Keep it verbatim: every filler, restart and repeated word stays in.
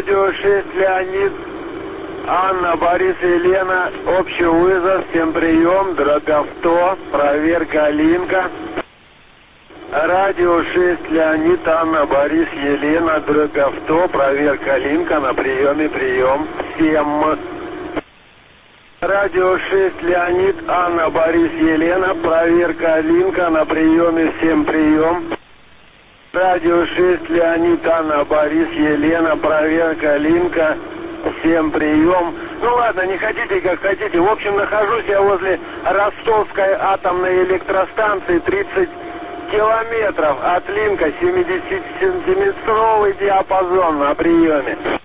Радио шесть, Леонид, Анна, Борис, Елена, общий вызов, всем прием, дробь авто, проверка Алинка. Радио шесть, Леонид, Анна, Борис, Елена, дробь авто, проверка Алинка, на приеме, прием, всем. Радио шесть, Леонид, Анна, Борис, Елена, проверка Алинка, на приеме, всем прием. Радио шесть, Леонид, Анна, Борис, Елена, проверка Алинка, всем прием. Ну ладно, не хотите, как хотите. В общем, нахожусь я возле Ростовской атомной электростанции, тридцать километров от Линка, семидесятисантиметровый диапазон на приеме.